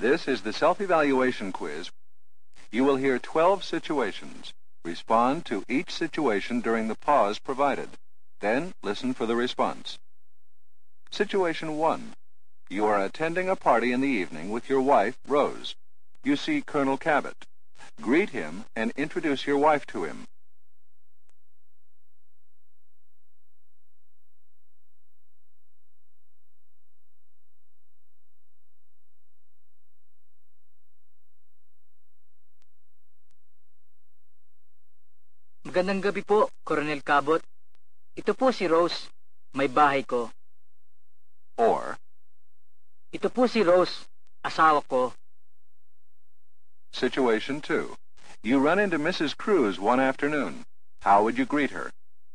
This is the self-evaluation quiz. You will hear 12 situations. Respond to each situation during the pause provided. Then listen for the response. Situation 1. You are attending a party in the evening with your wife, Rose. You see Colonel Cabot. Greet him and introduce your wife to him. Magandang gabi po, Colonel Cabot. Ito po si Rose, may bahay ko. Or, Ito po si Rose, asawa ko. Situation 2. You run into Mrs. Cruz one afternoon. How would you greet her?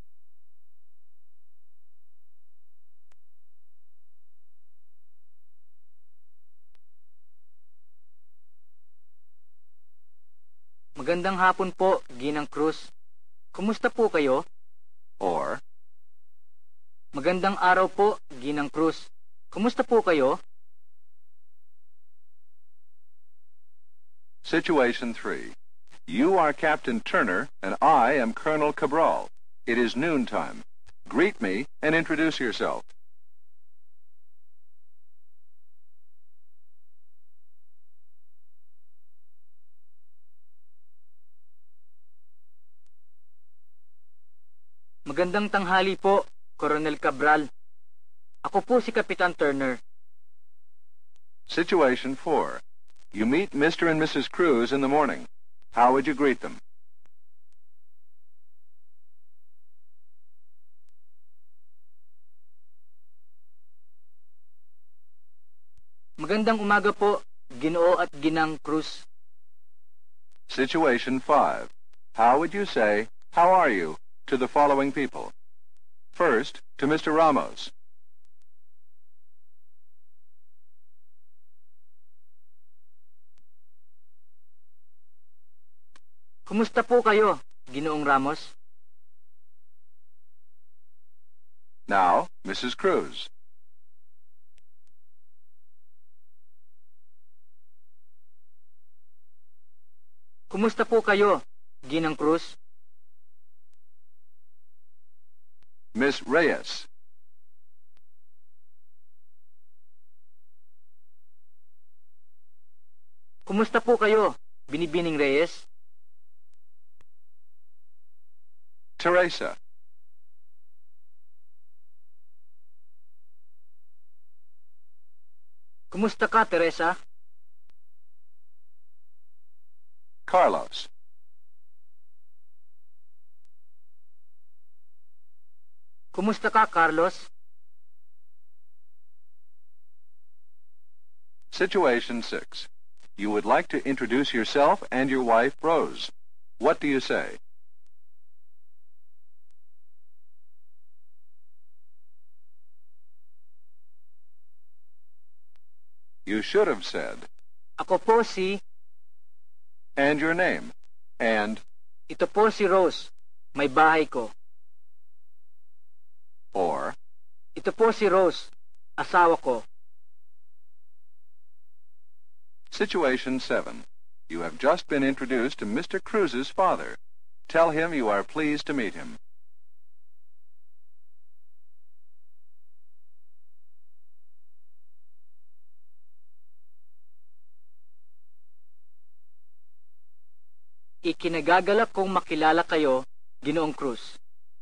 Magandang hapon po, Ginang Cruz. Kumusta po kayo? Or, Magandang araw po, Ginang Cruz. Kumusta po kayo? Situation 3. You are Captain Turner, and I am Colonel Cabral. It is noontime. Greet me and introduce yourself. Magandang tanghali po, Colonel Cabral. Ako po si Kapitan Turner. Situation 4. You meet Mr. and Mrs. Cruz in the morning. How would you greet them? Magandang umaga po, Ginoo at Ginang Cruz. Situation 5. How would you say, "How are you?" to the following people? First, to Mr. Ramos. Kumusta po kayo, Ginoong Ramos? Now, Mrs. Cruz. Kumusta po kayo, Ginang Cruz? Miss Reyes. Kumusta po kayo, Binibining Reyes? Teresa. Kumusta ka, Teresa? Carlos. Kumusta ka, Carlos? Situation 6. You would like to introduce yourself and your wife, Rose. What do you say? You should have said, Ako po si... and your name, and, Ito po si Rose, may bahay ko. or, Ito po si Rose, asawa ko. Situation 7. You have just been introduced to Mr. Cruz's father. Tell him you are pleased to meet him. Ikinagagalak kong makilala kayo, Ginoong Cruz.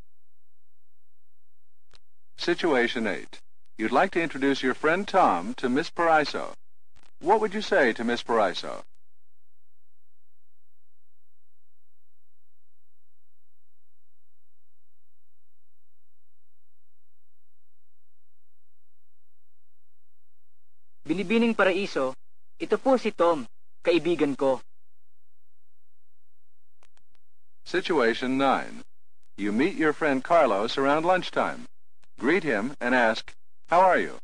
Situation 8. You'd like to introduce your friend Tom to Miss Paraiso. What would you say to Miss Paraiso? Binibining Paraiso, ito po si Tom, kaibigan ko. Situation 9. You meet your friend Carlos around lunchtime. Greet him and ask, "How are you?"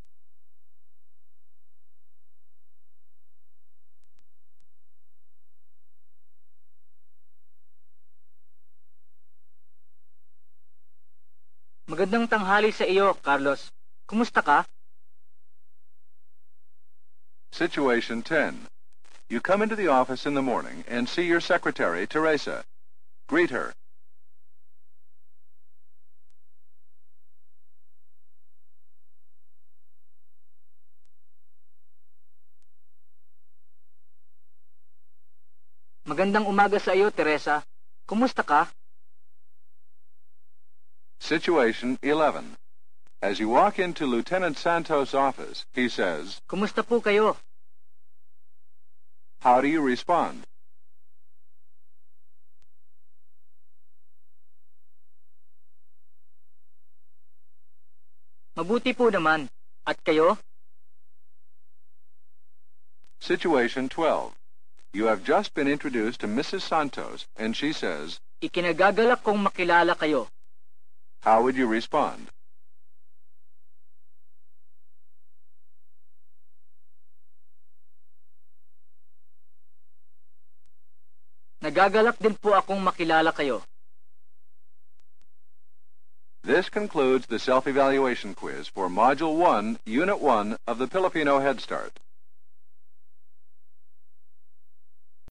Magandang tanghali sa iyo, Carlos. Kumusta ka? Situation 10. You come into the office in the morning and see your secretary, Teresa. Greet her. Magandang umaga sa iyo, Teresa. Kumusta ka? Situation 11. As you walk into Lieutenant Santos' office, he says, Kumusta po kayo? How do you respond? Mabuti po naman. At kayo? Situation 12. You have just been introduced to Mrs. Santos, and she says, Ikinagagalak kong makilala kayo. How would you respond? Nagagalak din po akong makilala kayo. This concludes the self-evaluation quiz for Module 1, Unit 1 of the Filipino Head Start.